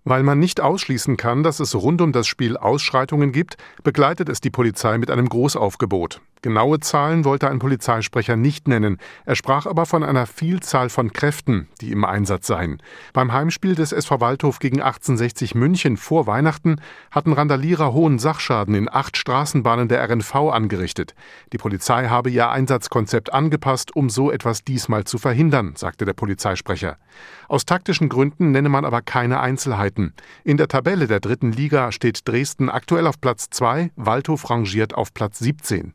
Weil man nicht ausschließen kann, dass es rund um das Spiel Ausschreitungen gibt, begleitet es die Polizei mit einem Großaufgebot. Genaue Zahlen wollte ein Polizeisprecher nicht nennen. Er sprach aber von einer Vielzahl von Kräften, die im Einsatz seien. Beim Heimspiel des SV Waldhof gegen 1860 München vor Weihnachten hatten Randalierer hohen Sachschaden in 8 Straßenbahnen der RNV angerichtet. Die Polizei habe ihr Einsatzkonzept angepasst, um so etwas diesmal zu verhindern, sagte der Polizeisprecher. Aus taktischen Gründen nenne man aber keine Einzelheiten. In der Tabelle der 3. Liga steht Dresden aktuell auf Platz 2, Waldhof rangiert auf Platz 17.